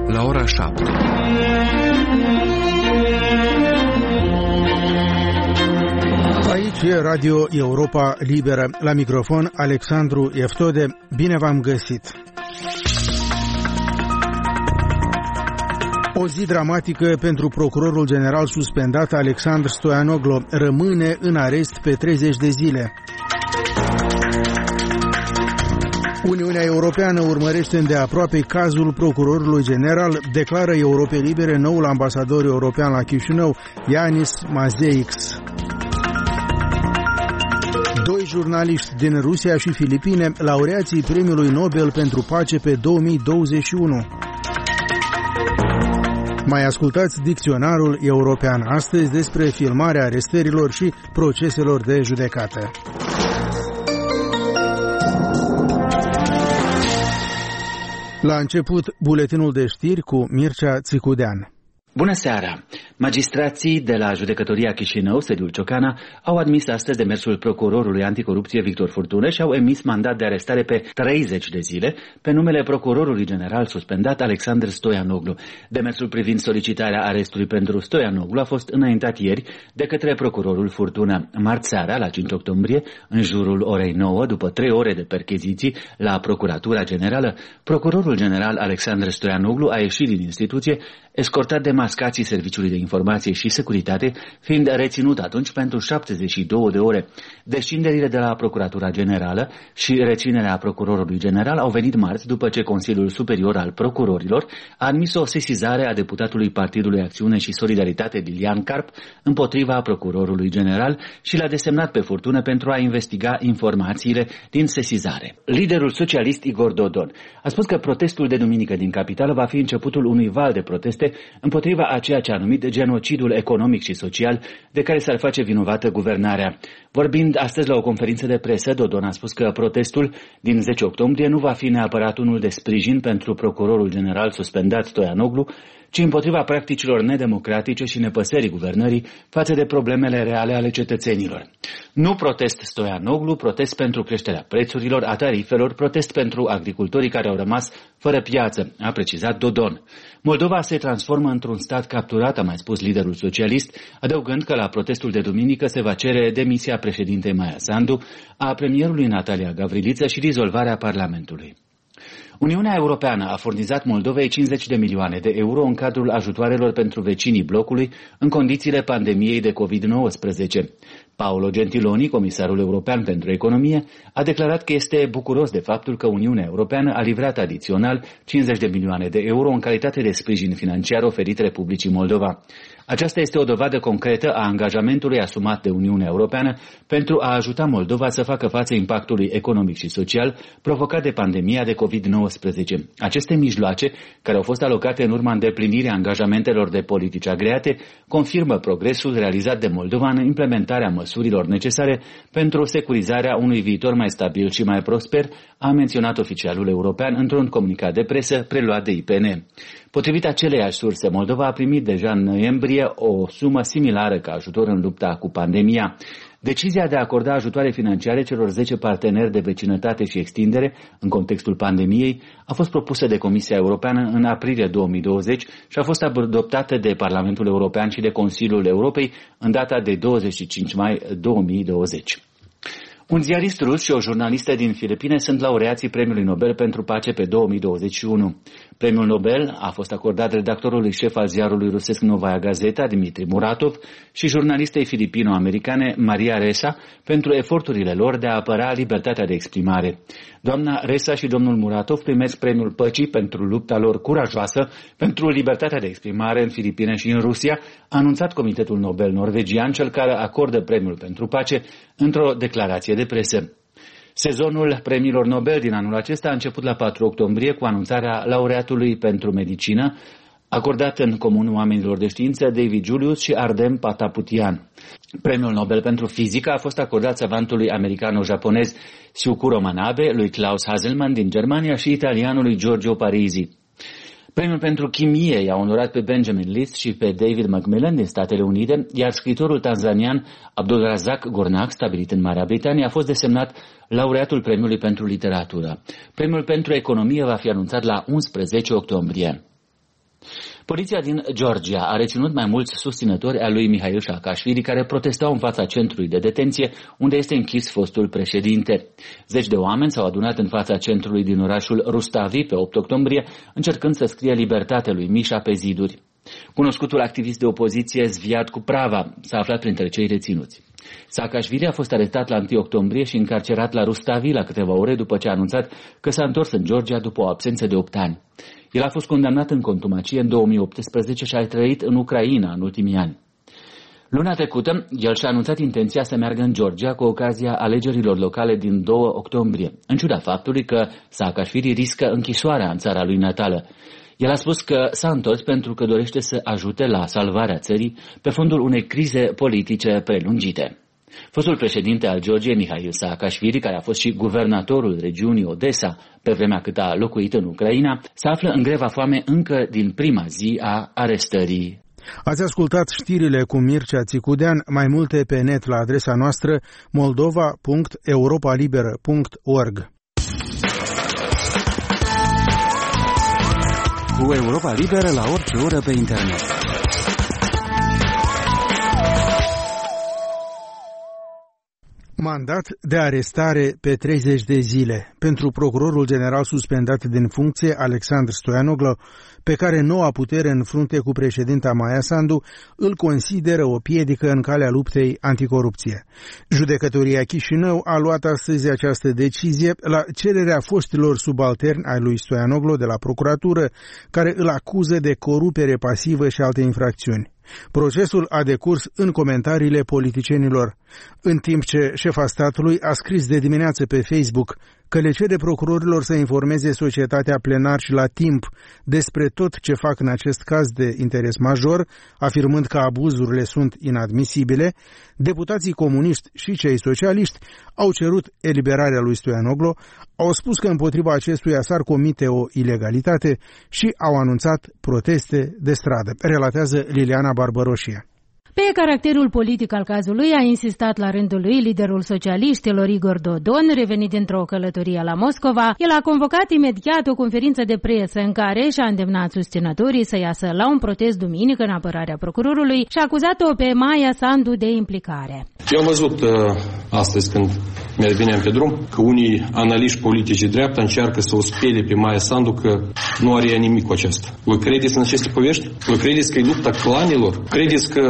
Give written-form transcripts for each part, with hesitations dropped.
la ora 7. Aici e Radio Europa Liberă. La microfon, Alexandru Eftode. Bine v-am găsit! O zi dramatică pentru procurorul general suspendat Alexandru Stoianoglo. Rămâne în arest pe 30 de zile. Uniunea Europeană urmărește îndeaproape cazul procurorului general, declară Europei Libere noul ambasador european la Chișinău, Yanis Mazeiks. Doi jurnaliști din Rusia și Filipine, laureații Premiului Nobel pentru Pace pe 2021. Mai ascultați Dicționarul European astăzi despre filmarea arestărilor și proceselor de judecată. La început, buletinul de știri cu Mircea Țicudean. Bună seara! Magistrații de la Judecătoria Chișinău, sediul Ciocana, au admis astăzi demersul procurorului anticorupție Victor Furtună și au emis mandat de arestare pe 30 de zile pe numele procurorului general suspendat Alexandru Stoianoglo. Demersul privind solicitarea arestului pentru Stoianoglo a fost înaintat ieri de către procurorul Furtună. Marți seara, la 5 octombrie, în jurul orei 9, după 3 ore de percheziții la Procuratura Generală, procurorul general Alexandru Stoianoglo a ieșit din instituție, escortat de mascații Serviciului de Informație și Securitate, fiind reținut atunci pentru 72 de ore. Descinderile de la Procuratura Generală și reținerea procurorului general au venit marți după ce Consiliul Superior al Procurorilor a admis o sesizare a deputatului Partidului Acțiune și Solidaritate Lilian Carp împotriva procurorului general și l-a desemnat pe Furtună pentru a investiga informațiile din sesizare. Liderul socialist Igor Dodon a spus că protestul de duminică din capitală va fi începutul unui val de proteste împotriva a ceea ce a numit genocidul economic și social de care s-ar face vinovată guvernarea. Vorbind astăzi la o conferință de presă, Dodon a spus că protestul din 10 octombrie nu va fi neapărat unul de sprijin pentru procurorul general suspendat Stoianoglo, ci împotriva practicilor nedemocratice și nepăsării guvernării față de problemele reale ale cetățenilor. Nu protest Stoianoglo, protest pentru creșterea prețurilor, a tarifelor, protest pentru agricultorii care au rămas fără piață, a precizat Dodon. Moldova se transformă într-un stat capturat, a mai spus liderul socialist, adăugând că la protestul de duminică se va cere demisia președintei Maia Sandu, a premierului Natalia Gavriliță și dizolvarea Parlamentului. Uniunea Europeană a furnizat Moldovei 50 de milioane de euro în cadrul ajutoarelor pentru vecinii blocului în condițiile pandemiei de COVID-19. Paolo Gentiloni, comisarul european pentru economie, a declarat că este bucuros de faptul că Uniunea Europeană a livrat adițional 50 de milioane de euro în calitate de sprijin financiar oferit Republicii Moldova. Aceasta este o dovadă concretă a angajamentului asumat de Uniunea Europeană pentru a ajuta Moldova să facă față impactului economic și social provocat de pandemia de COVID-19. Aceste mijloace, care au fost alocate în urma îndeplinirii angajamentelor de politici agreate, confirmă progresul realizat de Moldova în implementarea măsurilor necesare pentru securizarea unui viitor mai stabil și mai prosper, a menționat oficialul european într-un comunicat de presă preluat de IPN. Potrivit aceleiași surse, Moldova a primit deja în noiembrie o sumă similară ca ajutor în lupta cu pandemia. Decizia de a acorda ajutoare financiare celor 10 parteneri de vecinătate și extindere în contextul pandemiei a fost propusă de Comisia Europeană în aprilie 2020 și a fost adoptată de Parlamentul European și de Consiliul Europei în data de 25 mai 2020. Un ziarist rus și o jurnalistă din Filipine sunt laureații Premiului Nobel pentru Pace pe 2021. Premiul Nobel a fost acordat redactorului șef al ziarului rusesc Novaya Gazeta, Dmitri Muratov, și jurnalistei filipino-americane Maria Ressa pentru eforturile lor de a apăra libertatea de exprimare. Doamna Ressa și domnul Muratov primesc Premiul Păcii pentru lupta lor curajoasă pentru libertatea de exprimare în Filipine și în Rusia, a anunțat Comitetul Nobel norvegian, cel care acordă Premiul pentru Pace, într-o declarație de presă. Sezonul premiilor Nobel din anul acesta a început la 4 octombrie cu anunțarea laureatului pentru medicină, acordat în comun oamenilor de știință David Julius și Ardem Pataputian. Premiul Nobel pentru fizică a fost acordat savantului americano-japonez Syukuro Manabe, lui Klaus Hasselmann din Germania și italianului Giorgio Parisi. Premiul pentru chimie i-a onorat pe Benjamin List și pe David Macmillan din Statele Unite, iar scriitorul tanzanian Abdulrazak Gornak, stabilit în Marea Britanie, a fost desemnat laureatul premiului pentru literatură. Premiul pentru economie va fi anunțat la 11 octombrie. Poliția din Georgia a reținut mai mulți susținători ai lui Mihail Saakashvili care protestau în fața centrului de detenție unde este închis fostul președinte. Zeci de oameni s-au adunat în fața centrului din orașul Rustavi pe 8 octombrie, încercând să scrie libertatea lui Misha pe ziduri. Cunoscutul activist de opoziție Zviad Kuprava s-a aflat printre cei reținuți. Saakashvili a fost arestat la 1 octombrie și încarcerat la Rustavi la câteva ore după ce a anunțat că s-a întors în Georgia după o absență de 8 ani. El a fost condamnat în contumacie în 2018 și a trăit în Ucraina în ultimii ani. Luna trecută, el și-a anunțat intenția să meargă în Georgia cu ocazia alegerilor locale din 2 octombrie, în ciuda faptului că Saakashvili riscă închisoarea în țara lui natală. El a spus că s-a întors pentru că dorește să ajute la salvarea țării pe fondul unei crize politice prelungite. Fostul președinte al Georgiei, Mihail Saakashvili, care a fost și guvernatorul regiunii Odessa pe vremea cât a locuit în Ucraina, se află în greva foame încă din prima zi a arestării. Ați ascultat știrile cu Mircea Țicudean, mai multe pe net la adresa noastră moldova.europalibera.org. Cu Europa Liberă la orice oră pe internet. Mandat de arestare pe 30 de zile pentru procurorul general suspendat din funcție Alexandru Stoianoglu, pe care noua putere în frunte cu președinta Maia Sandu îl consideră o piedică în calea luptei anticorupție. Judecătoria Chișinău a luat astăzi această decizie la cererea foștilor subalterni ai lui Stoianoglu de la procuratură, care îl acuză de corupere pasivă și alte infracțiuni. Procesul a decurs în comentariile politicienilor, în timp ce șefa statului a scris de dimineață pe Facebook că le cere procurorilor să informeze societatea plenar și la timp despre tot ce fac în acest caz de interes major, afirmând că abuzurile sunt inadmisibile. Deputații comuniști și cei socialiști au cerut eliberarea lui Stoianoglu, au spus că împotriva acestuia s-ar comite o ilegalitate și au anunțat proteste de stradă, relatează Liliana Barbaroșie. Pe caracterul politic al cazului a insistat la rândul lui liderul socialiștilor Igor Dodon, revenit dintr-o călătorie la Moscova. El a convocat imediat o conferință de presă în care și-a îndemnat susținătorii să iasă la un protest duminică în apărarea procurorului și a acuzat-o pe Maia Sandu de implicare. Eu am văzut astăzi când veneam pe drum că unii analiști politici de dreapta încearcă să o spele pe Maia Sandu că nu are ea nimic cu aceasta. Voi credeți în aceste povești? Voi credeți că e lupta clanilor? Credeți că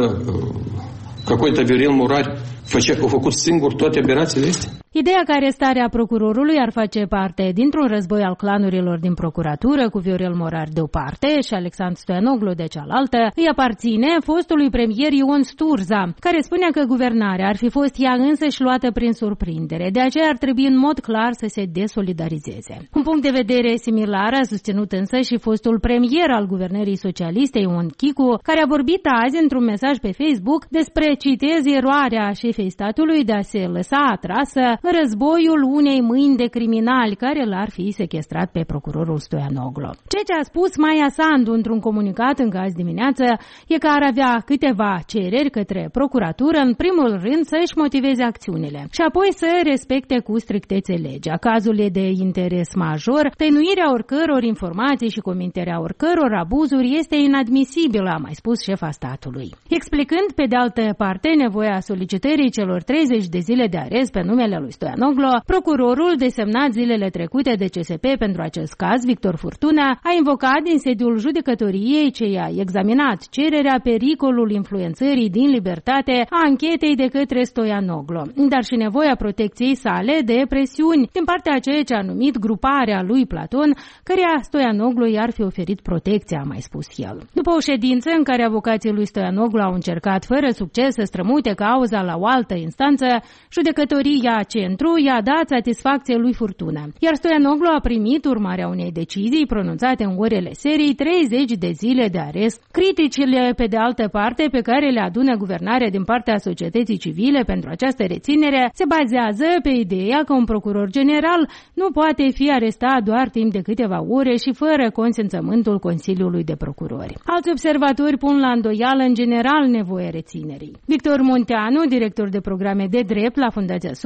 какой-то Viorel Murar a făcut singur toate aberațiile astea? Ideea că arestarea procurorului ar face parte dintr-un război al clanurilor din procuratură, cu Viorel Morar de o parte și Alexandru Stoianoglu de cealaltă, îi aparține fostului premier Ion Sturza, care spunea că guvernarea ar fi fost ea însăși luată prin surprindere, de aceea ar trebui în mod clar să se desolidarizeze. Un punct de vedere similar a susținut însă și fostul premier al guvernării socialiste, Ion Chicu, care a vorbit azi într-un mesaj pe Facebook despre, citez, eroarea șefei statului de a se lăsa atrasă în războiul unei mâini de criminali care l-ar fi sequestrat pe procurorul Stoianoglu. Ceea ce a spus Maia Sandu într-un comunicat încă azi dimineață e că ar avea câteva cereri către procuratură, în primul rând să-și motiveze acțiunile și apoi să respecte cu strictețe legea. Cazul e de interes major, tăinuirea oricăror informații și comiterea oricăror abuzuri este inadmisibilă, a mai spus șefa statului. Explicând pe de altă parte nevoia solicitării celor 30 de zile de arest pe numele lui Stoianoglu, procurorul desemnat zilele trecute de CSP pentru acest caz, Victor Furtuna, a invocat din sediul judecătoriei ce i-a examinat cererea pericolul influențării din libertate a anchetei de către Stoianoglu, dar și nevoia protecției sale de presiuni din partea a ceea ce a numit gruparea lui Platon, căreia Stoianoglu i-ar fi oferit protecția, a mai spus el. După o ședință în care avocații lui Stoianoglu au încercat fără succes să strămute cauza la o altă instanță, judecătoria Centru i-a dat satisfacție lui Furtuna, iar Stoianoglu a primit, urmarea unei decizii pronunțate în orele serii, 30 de zile de arest. Criticile, pe de altă parte, pe care le adună guvernarea din partea societății civile pentru această reținere, se bazează pe ideea că un procuror general nu poate fi arestat doar timp de câteva ore și fără consimțământul Consiliului de Procurori. Alți observatori pun la îndoială în general nevoia reținerii. Victor Munteanu, director de programe de drept la Fundația Soros, a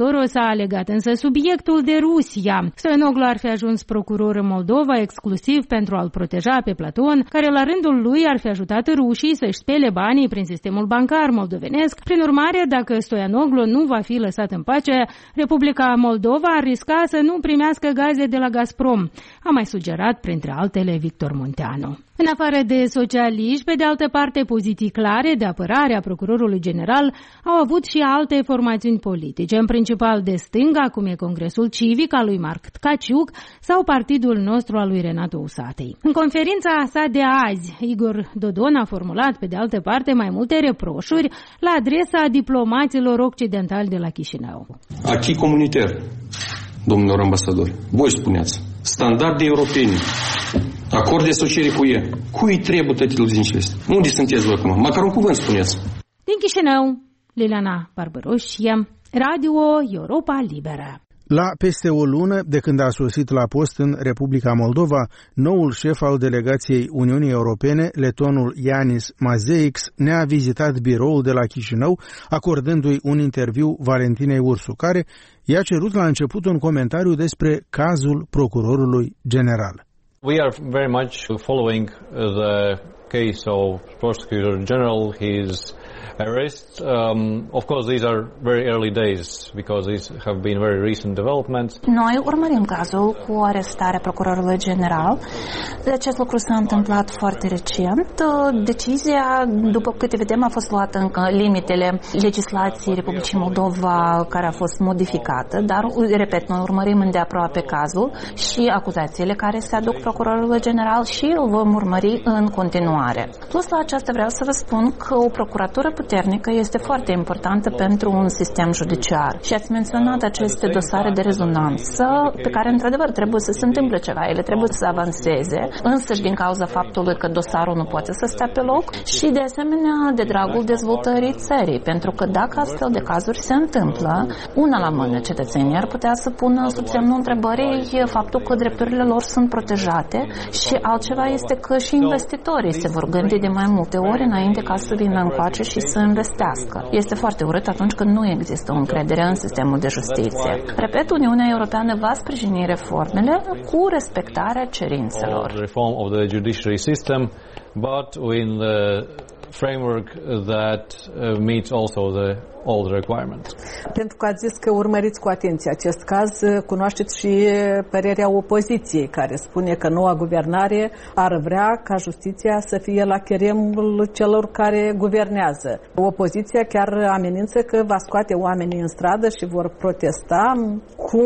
a legat însă subiectul de Rusia. Stoianoglu ar fi ajuns procuror în Moldova exclusiv pentru a-l proteja pe Platon, care la rândul lui ar fi ajutat rușii să-și spele banii prin sistemul bancar moldovenesc. Prin urmare, dacă Stoianoglu nu va fi lăsat în pace, Republica Moldova ar risca să nu primească gaze de la Gazprom, a mai sugerat printre altele Victor Munteanu. În afară de socialiști, pe de altă parte, poziții clare de apărare a procurorului general au avut și alte formațiuni politice, în principal de stânga, cum e Congresul Civic al lui Marc Tkaciuc sau Partidul Nostru al lui Renato Usatăi. În conferința sa de azi, Igor Dodon a formulat, pe de altă parte, mai multe reproșuri la adresa diplomaților occidentali de la Chișinău. Acquis comunitar, domnilor ambasadori, voi spuneați, standarde europene, acord de asociere cu UE. Cui trebuie toate luzinile astea? Unde sunteți voi acum? Măcar un cuvânt spuneți. Din Chișinău, Liliana Barbăroșie, Radio Europa Liberă. La peste o lună de când a sosit la post în Republica Moldova, noul șef al delegației Uniunii Europene, letonul Yanis Mazeiks, ne-a vizitat biroul de la Chișinău, acordându-i un interviu Valentinei Ursu, care i-a cerut la început un comentariu despre cazul procurorului general. We are very much following the case of Prosecutor General, his arrest. Of course, these are very early days because these have been very recent developments. Noi urmărim cazul cu arestarea procurorului general. Acest lucru s-a întâmplat foarte recent. Decizia, după câte vedem, a fost luată în limitele legislației Republicii Moldova, care a fost modificată, dar, repet, noi urmărim îndeaproape cazul și acuzațiile care se aduc procurorului general și îl vom urmări în continuare. Plus la aceasta vreau să vă spun că o procuratură puternică este foarte importantă pentru un sistem judiciar. Și ați menționat aceste dosare de rezonanță pe care, într-adevăr, trebuie să se întâmple ceva. Ele trebuie să avanseze, însăși din cauza faptului că dosarul nu poate să stea pe loc și, de asemenea, de dragul dezvoltării țării. Pentru că dacă astfel de cazuri se întâmplă, una la mână cetățenii ar putea să pună sub semnul întrebării faptul că drepturile lor sunt protejate și altceva este că și investitorii se vor gândi de mai multe ori înainte ca să vină încoace și să investească. Este foarte urât atunci când nu există o încredere în sistemul de justiție. Repet, Uniunea Europeană va sprijini reformele cu respectarea cerințelor. Reform of the judiciary system, but in the framework that meets also all the requirements. Pentru că ați zis că urmăriți cu atenție acest caz, cunoașteți și părerea opoziției, care spune că noua guvernare ar vrea ca justiția să fie la cheremul celor care guvernează. Opoziția chiar amenință că va scoate oamenii în stradă și vor protesta. Cum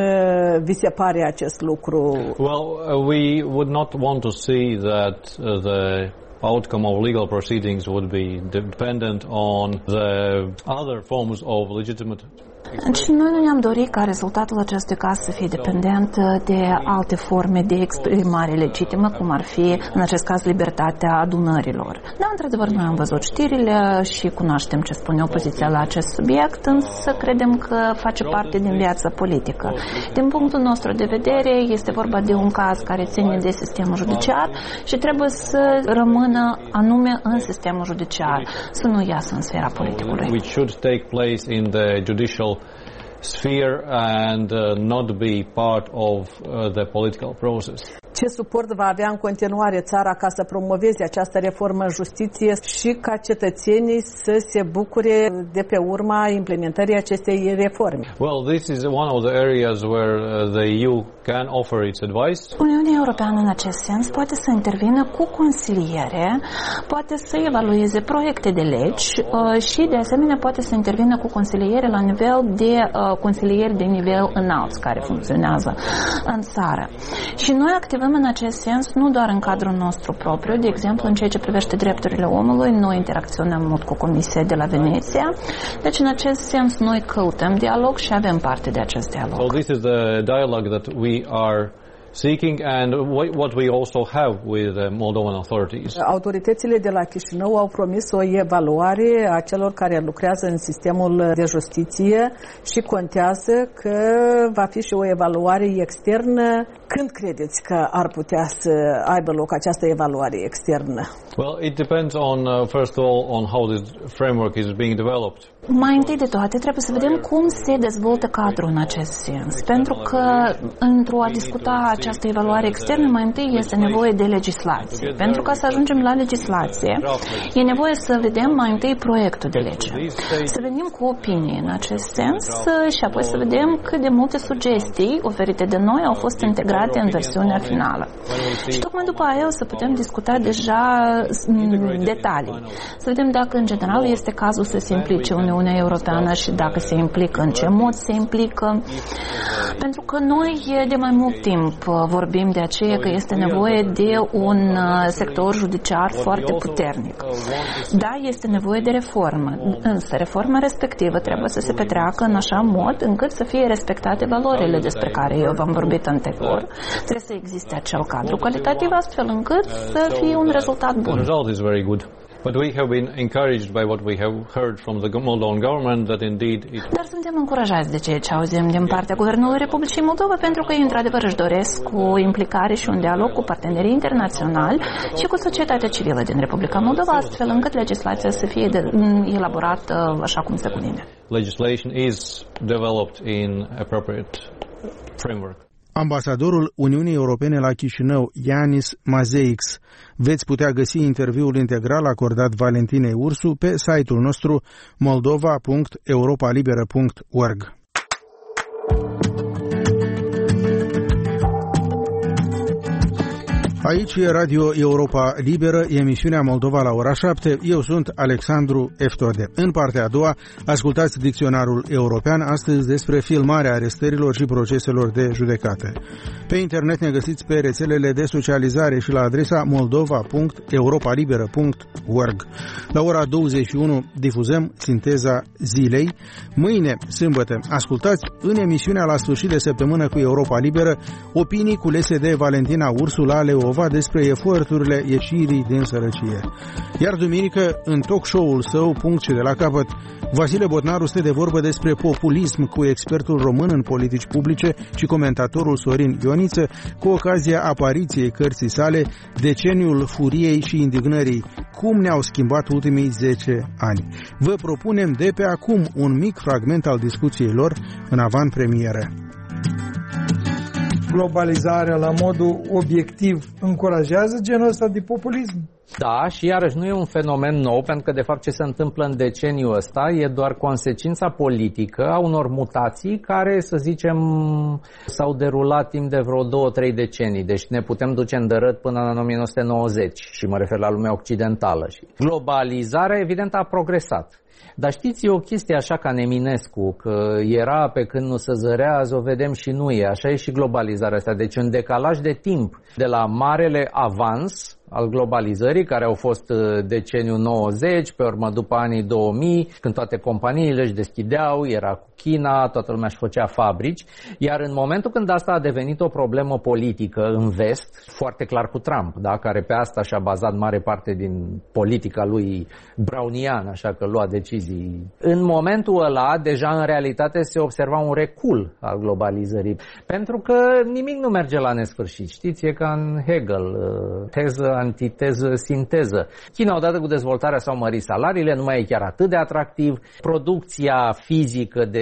vi se pare acest lucru? Well, we would not want to see that the outcome of legal proceedings would be dependent on the other forms of legitimate. Și noi nu ne-am dorit ca rezultatul acestui caz să fie dependent de alte forme de exprimare legitimă, cum ar fi, în acest caz, libertatea adunărilor. Da, într-adevăr, noi am văzut știrile și cunoaștem ce spune opoziția la acest subiect, însă credem că face parte din viața politică. Din punctul nostru de vedere, este vorba de un caz care ține de sistemul judiciar și trebuie să rămână anume în sistemul judiciar, să nu iasă în sfera politicului. Which should take place in the judicial sphere and not be part of the political process. Ce suport va avea în continuare țara ca să promoveze această reformă în justiție și ca cetățenii să se bucure de pe urma implementării acestei reforme? Well, this is one of the areas where the EU can offer its advice. Uniunea Europeană în acest sens poate să intervină cu consiliere, poate să evalueze proiecte de legi și de asemenea poate să intervină cu consiliere la nivel de consilieri de nivel înalt care funcționează în țară. Și noi activăm în acest sens nu doar în cadrul nostru propriu, de exemplu în ceea ce privește drepturile omului, noi interacționăm mult cu Comisia de la Veneția, deci în acest sens noi căutăm dialog și avem parte de acest dialog. So this is the dialogue that we are seeking and what we also have with the Moldovan authorities. Autoritățile de la Chișinău au promis o evaluare a celor care lucrează în sistemul de justiție și contează că va fi și o evaluare externă. Când credeți că ar putea să aibă loc această evaluare externă? Well, it depends on first of all on how this framework is being developed. Mai întâi de toate, trebuie să vedem cum se dezvoltă cadrul în acest sens. Pentru că, într-o a discuta această evaluare externă, mai întâi este nevoie de legislație. Pentru ca să ajungem la legislație, e nevoie să vedem mai întâi proiectul de lege. Să venim cu opinii în acest sens și apoi să vedem cât de multe sugestii oferite de noi au fost integrate în versiunea finală. Și tocmai după aia o să putem discuta deja detalii. Să vedem dacă, în general, este cazul să se implice Uniunea Europeană și dacă se implică, în ce mod se implică. Pentru că noi de mai mult timp vorbim de aceea că este nevoie de un sector judiciar foarte puternic. Da, este nevoie de reformă, însă reforma respectivă trebuie să se petreacă în așa mod încât să fie respectate valorile despre care eu v-am vorbit anterior. Trebuie să existe acel cadru calitativ astfel încât să fie un rezultat bun. But we have been encouraged by what we have heard from the Moldovan government that indeed Dar suntem încurajați de ceea ce auzim din partea Guvernului Republicii Moldova, pentru că ei într-adevăr își doresc o implicare și un dialog cu partenerii internaționali și cu societatea civilă din Republica Moldova, astfel încât legislația să fie elaborată așa cum se cuvine. Legislation is developed in appropriate framework. Ambasadorul Uniunii Europene la Chișinău, Yanis Mazeix. Veți putea găsi interviul integral acordat Valentinei Ursu pe site-ul nostru moldova.europalibera.org. Aici e Radio Europa Liberă, emisiunea Moldova la ora 7. Eu sunt Alexandru Eftode. În partea a doua, ascultați Dicționarul European, astăzi despre filmarea arestărilor și proceselor de judecată. Pe internet ne găsiți pe rețelele de socializare și la adresa moldova.europalibera.org. La ora 21 difuzăm Sinteza Zilei. Mâine, sâmbătă, ascultați în emisiunea la sfârșit de săptămână cu Europa Liberă opinii culese de Valentina Ursu la Leova despre eforturile ieșirii din sărăcie. Iar duminică, în talk show-ul său, Punct și de la capăt, Vasile Botnaru stă de vorbă despre populism cu expertul român în politici publice și comentatorul Sorin Ioniță, cu ocazia apariției cărții sale Deceniul furiei și indignării, cum ne-au schimbat ultimii 10 ani. Vă propunem de pe acum un mic fragment al discuției lor în avanpremieră. Globalizarea la modul obiectiv încurajează genul ăsta de populism? Da, și iarăși nu e un fenomen nou, pentru că de fapt ce se întâmplă în deceniul ăsta e doar consecința politică a unor mutații care, să zicem, s-au derulat timp de vreo 2-3 decenii. Deci ne putem duce în dărât până în 1990 și mă refer la lumea occidentală. Globalizarea evident a progresat. Dar știți, e o chestie așa ca Eminescu, că era pe când nu se zărea, azi o vedem și nu e. Așa e și globalizarea asta. Deci un decalaj de timp de la marele avans al globalizării, care au fost deceniul 90, pe urmă după anii 2000, când toate companiile își deschideau, era cu China, toată lumea își făcea fabrici, iar în momentul când asta a devenit o problemă politică în vest, foarte clar cu Trump, da? Care pe asta și-a bazat mare parte din politica lui brownian, așa că lua decizii. În momentul ăla, deja în realitate se observa un recul al globalizării, pentru că nimic nu merge la nesfârșit. Știți, e ca în Hegel, teză, antiteză, sinteză. China, odată cu dezvoltarea, s-au mărit salariile, nu mai e chiar atât de atractiv. Producția fizică de,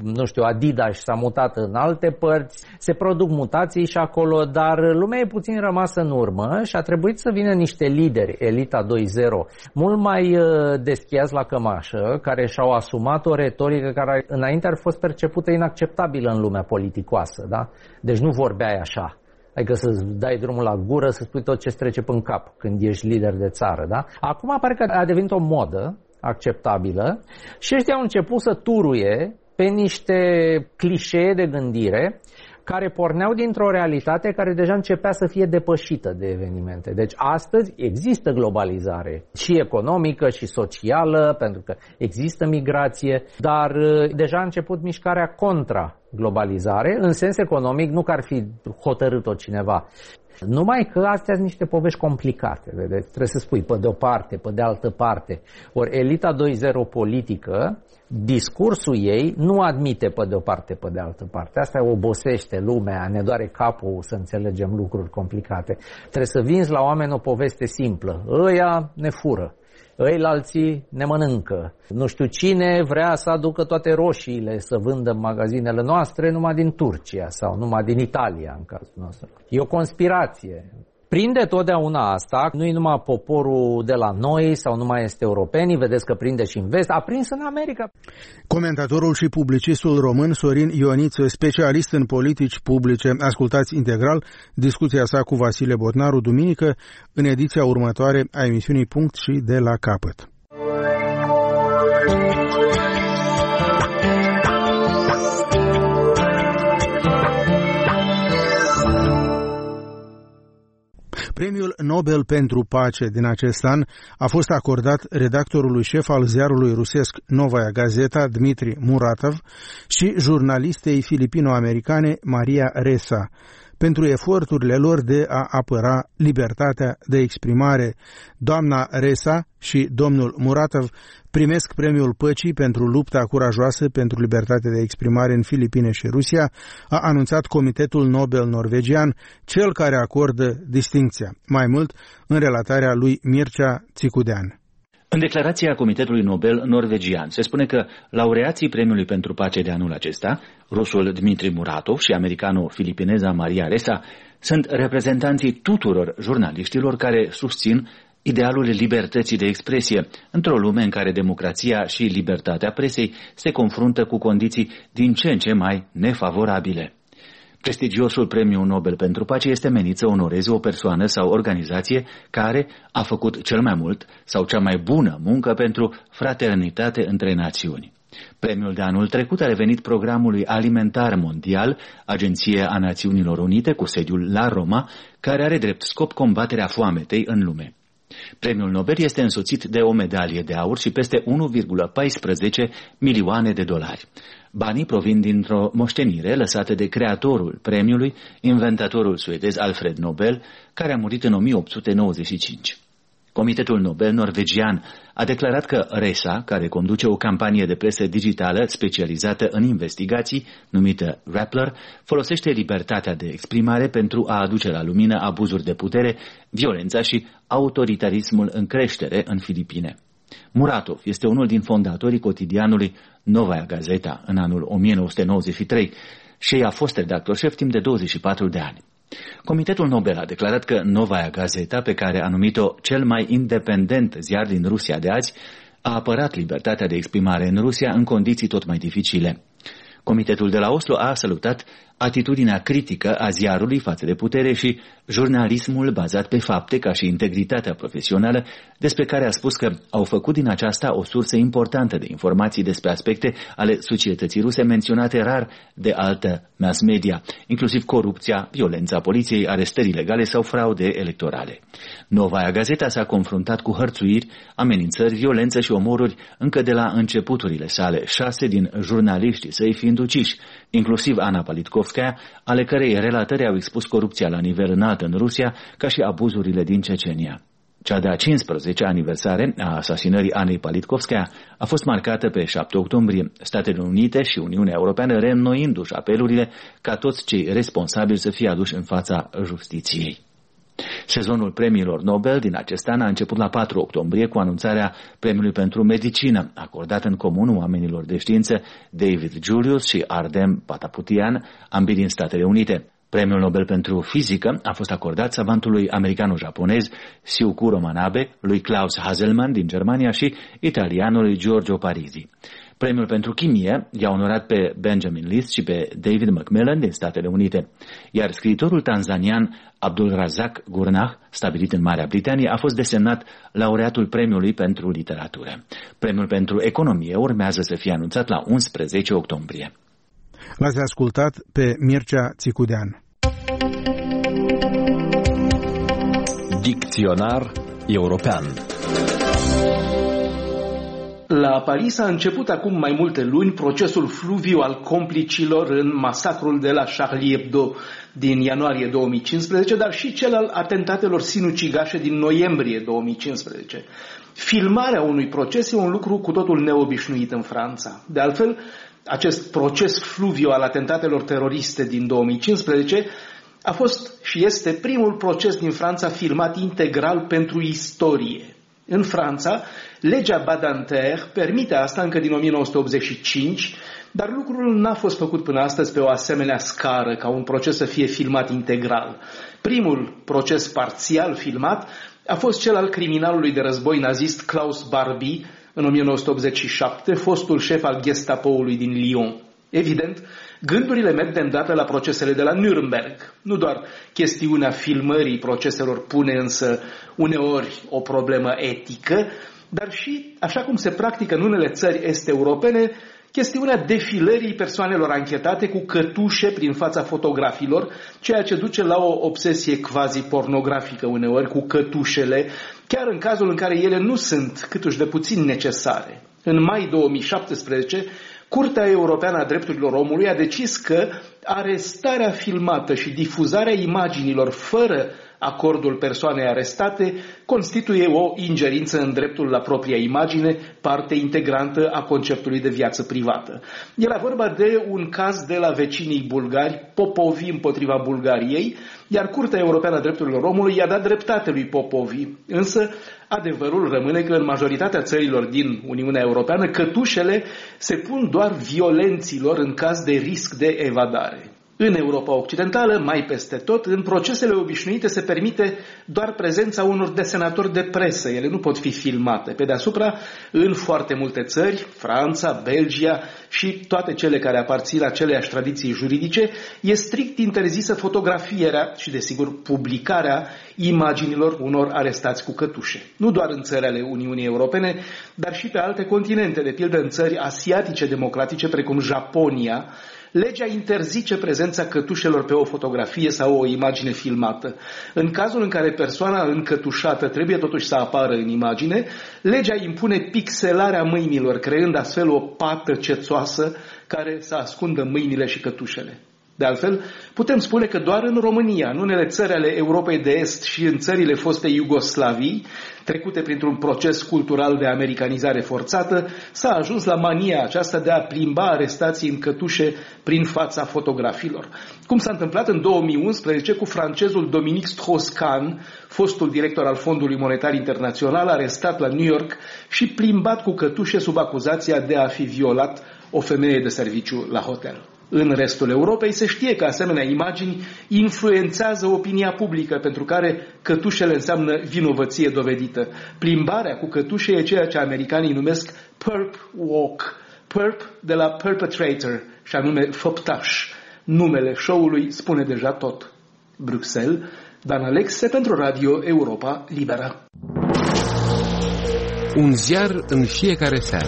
Adidas s-a mutat în alte părți, se produc mutații și acolo, dar lumea e puțin rămasă în urmă și a trebuit să vină niște lideri, Elita 2.0, mult mai deschiați la cămașă, care și-au asumat o retorică care înainte ar fost percepută inacceptabilă în lumea politicoasă, da? Deci nu vorbeai așa. Adică să dai drumul la gură, să spui tot ce-ți trece în cap când ești lider de țară, da? Acum pare că a devenit o modă acceptabilă și ăștia au început să turuie pe niște clișee de gândire care porneau dintr-o realitate care deja începea să fie depășită de evenimente. Deci astăzi există globalizare și economică și socială, pentru că există migrație, dar deja a început mișcarea contra globalizare, în sens economic, nu că ar fi hotărât-o cineva. Numai că astea sunt niște povești complicate, vedeți? Trebuie să spui pe de o parte, pe de altă parte. Ori Elita 2.0 politică, discursul ei nu admite pe de o parte, pe de altă parte. Asta obosește lumea, ne doare capul să înțelegem lucruri complicate. Trebuie să vinzi la oameni o poveste simplă. Ăia ne fură. Ăilalții ne mănâncă. Nu știu cine vrea să aducă toate roșiile să vândă în magazinele noastre numai din Turcia sau numai din Italia în cazul nostru. E o conspirație. Prinde totdeauna asta, nu e numai poporul de la noi sau numai este europenii, vedeți că prinde și în vest, a prins în America. Comentatorul și publicistul român Sorin Ioniță, specialist în politici publice. Ascultați integral discuția sa cu Vasile Botnaru duminică în ediția următoare a emisiunii Punct și de la capăt. Premiul Nobel pentru Pace din acest an a fost acordat redactorului șef al ziarului rusesc Novaya Gazeta, Dmitri Muratov, și jurnalistei filipino-americane Maria Ressa, pentru eforturile lor de a apăra libertatea de exprimare. Doamna Ressa și domnul Muratov primesc Premiul Păcii pentru lupta curajoasă pentru libertatea de exprimare în Filipine și Rusia, a anunțat Comitetul Nobel norvegian, cel care acordă distincția. Mai mult, în relatarea lui Mircea Țicudean. În declarația Comitetului Nobel norvegian se spune că laureații Premiului pentru Pace de anul acesta, rusul Dmitri Muratov și americano-filipineza Maria Ressa, sunt reprezentanții tuturor jurnaliștilor care susțin idealul libertății de expresie, într-o lume în care democrația și libertatea presei se confruntă cu condiții din ce în ce mai nefavorabile. Prestigiosul Premiu Nobel pentru Pace este menit să onoreze o persoană sau organizație care a făcut cel mai mult sau cea mai bună muncă pentru fraternitate între națiuni. Premiul de anul trecut a revenit Programului Alimentar Mondial, Agenție a Națiunilor Unite cu sediul la Roma, care are drept scop combaterea foametei în lume. Premiul Nobel este însoțit de o medalie de aur și peste 1,14 milioane de dolari. Banii provin dintr-o moștenire lăsată de creatorul premiului, inventatorul suedez Alfred Nobel, care a murit în 1895. Comitetul Nobel norvegian a declarat că Ressa, care conduce o campanie de presă digitală specializată în investigații, numită Rappler, folosește libertatea de exprimare pentru a aduce la lumină abuzuri de putere, violența și autoritarismul în creștere în Filipine. Muratov este unul din fondatorii cotidianului Novaya Gazeta în anul 1993 și a fost redactor șef timp de 24 de ani. Comitetul Nobel a declarat că Novaya Gazeta, pe care a numit-o cel mai independent ziar din Rusia de azi, a apărat libertatea de exprimare în Rusia în condiții tot mai dificile. Comitetul de la Oslo a salutat atitudinea critică a ziarului față de putere și jurnalismul bazat pe fapte ca și integritatea profesională, despre care a spus că au făcut din aceasta o sursă importantă de informații despre aspecte ale societății ruse menționate rar de altă mass media, inclusiv corupția, violența poliției, arestări ilegale sau fraude electorale. Novaya Gazeta s-a confruntat cu hărțuiri, amenințări, violență și omoruri încă de la începuturile sale, 6 din jurnaliștii săi fiind uciși, inclusiv Ana Politkovskaya, ale cărei relatări au expus corupția la nivel înalt în Rusia, ca și abuzurile din Cecenia. Cea de-a 15-a aniversare a asasinării Anei Politkovskaya a fost marcată pe 7 octombrie, Statele Unite și Uniunea Europeană reînnoindu-și apelurile ca toți cei responsabili să fie aduși în fața justiției. Sezonul premiilor Nobel din acest an a început la 4 octombrie cu anunțarea Premiului pentru Medicină, acordat în comun oamenilor de știință David Julius și Ardem Pataputian, ambii din Statele Unite. Premiul Nobel pentru Fizică a fost acordat savantului americano-japonez Siukuro Manabe, lui Klaus Haselmann din Germania și italianului Giorgio Parisi. Premiul pentru chimie i-a onorat pe Benjamin List și pe David Macmillan din Statele Unite, iar scriitorul tanzanian Abdul Razak Gurnah, stabilit în Marea Britanie, a fost desemnat laureatul premiului pentru literatură. Premiul pentru economie urmează să fie anunțat la 11 octombrie. L-ați ascultat pe Mircea Țicudean. Dicționar european. La Paris a început acum mai multe luni procesul fluviu al complicilor în masacrul de la Charlie Hebdo din ianuarie 2015, dar și cel al atentatelor sinucigașe din noiembrie 2015. Filmarea unui proces e un lucru cu totul neobișnuit în Franța. De altfel, acest proces fluviu al atentatelor teroriste din 2015 a fost și este primul proces din Franța filmat integral pentru istorie. În Franța, legea Badinter permite asta încă din 1985, dar lucrul n-a fost făcut până astăzi pe o asemenea scară ca un proces să fie filmat integral. Primul proces parțial filmat a fost cel al criminalului de război nazist Klaus Barbie în 1987, fostul șef al Gestapoului din Lyon. Evident, gândurile merg de îndată la procesele de la Nürnberg. Nu doar chestiunea filmării proceselor pune însă uneori o problemă etică, dar și, așa cum se practică în unele țări est-europene, chestiunea defilării persoanelor anchetate cu cătușe prin fața fotografilor, ceea ce duce la o obsesie quasi-pornografică uneori cu cătușele, chiar în cazul în care ele nu sunt câtuși de puțin necesare. În mai 2017, Curtea Europeană a Drepturilor Omului a decis că arestarea filmată și difuzarea imaginilor fără acordul persoanei arestate constituie o ingerință în dreptul la propria imagine, parte integrantă a conceptului de viață privată. Era vorba de un caz de la vecinii bulgari, Popovi împotriva Bulgariei, iar Curtea Europeană a Drepturilor Omului i-a dat dreptate lui Popovi. Însă, adevărul rămâne că în majoritatea țărilor din Uniunea Europeană, cătușele se pun doar violenților în caz de risc de evadare. În Europa Occidentală, mai peste tot, în procesele obișnuite se permite doar prezența unor desenatori de presă. Ele nu pot fi filmate. Pe deasupra, în foarte multe țări, Franța, Belgia și toate cele care aparțin aceleiași tradiții juridice, e strict interzisă fotografierea și, desigur, publicarea imaginilor unor arestați cu cătușe. Nu doar în țări ale Uniunii Europene, dar și pe alte continente, de pildă în țări asiatice democratice, precum Japonia. Legea interzice prezența cătușelor pe o fotografie sau o imagine filmată. În cazul în care persoana încătușată trebuie totuși să apară în imagine, legea impune pixelarea mâinilor, creând astfel o pată cețoasă care să ascundă mâinile și cătușele. De altfel, putem spune că doar în România, în unele țări ale Europei de Est și în țările foste Iugoslavii, trecute printr-un proces cultural de americanizare forțată, s-a ajuns la mania aceasta de a plimba arestații în cătușe prin fața fotografilor. Cum s-a întâmplat în 2011 cu francezul Dominique Strauss-Kahn, fostul director al Fondului Monetar Internațional, arestat la New York și plimbat cu cătușe sub acuzația de a fi violat o femeie de serviciu la hotel. În restul Europei se știe că asemenea imagini influențează opinia publică, pentru care cătușele înseamnă vinovăție dovedită. Plimbarea cu cătușe e ceea ce americanii numesc perp walk. Perp de la perpetrator, și anume făptaș. Numele show-ului spune deja tot. Bruxelles, Dan Alexe pentru Radio Europa Liberă. Un ziar în fiecare seară.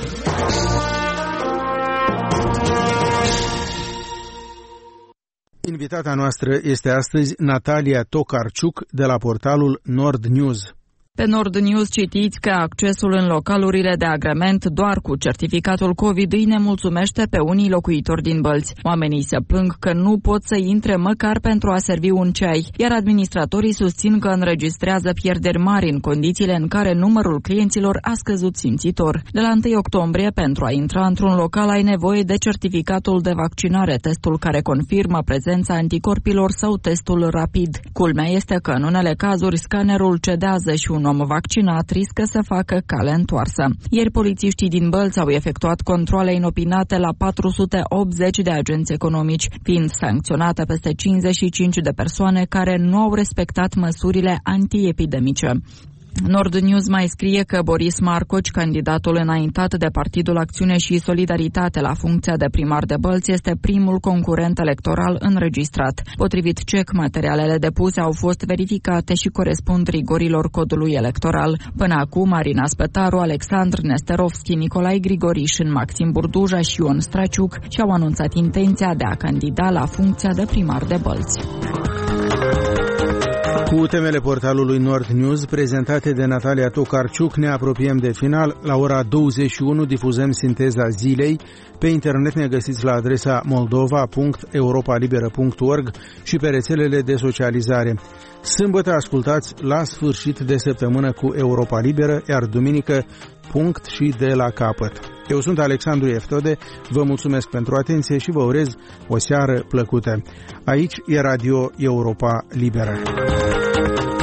Invitata noastră este astăzi Natalia Tokarczuk de la portalul Nord News. Pe Nord News citiți că accesul în localurile de agrement doar cu certificatul COVID îi nemulțumește pe unii locuitori din Bălți. Oamenii se plâng că nu pot să intre măcar pentru a servi un ceai, iar administratorii susțin că înregistrează pierderi mari în condițiile în care numărul clienților a scăzut simțitor. De la 1 octombrie, pentru a intra într-un local ai nevoie de certificatul de vaccinare, testul care confirmă prezența anticorpilor sau testul rapid. Culmea este că în unele cazuri scanerul cedează și un om vaccinat riscă să facă cale întoarsă. Ieri polițiștii din Bălți au efectuat controale inopinate la 480 de agenți economici, fiind sancționate peste 55 de persoane care nu au respectat măsurile antiepidemice. Nord News mai scrie că Boris Marcoci, candidatul înaintat de Partidul Acțiune și Solidaritate la funcția de primar de Bălți, este primul concurent electoral înregistrat. Potrivit CEC, materialele depuse au fost verificate și corespund rigorilor codului electoral. Până acum, Marina Spătaru, Alexandru Nesterovski, Nicolae Grigorișin, Maxim Burduja și Ion Straciuc și-au anunțat intenția de a candida la funcția de primar de Bălți. Cu temele portalului Nord News prezentate de Natalia Tokarczuk ne apropiem de final. La ora 21 difuzăm sinteza zilei. Pe internet ne găsiți la adresa moldova.europalibera.org și pe rețelele de socializare. Sâmbătă ascultați La sfârșit de săptămână cu Europa Liberă, iar duminică punct și de la capăt. Eu sunt Alexandru Eftode, vă mulțumesc pentru atenție și vă urez o seară plăcută. Aici e Radio Europa Liberă.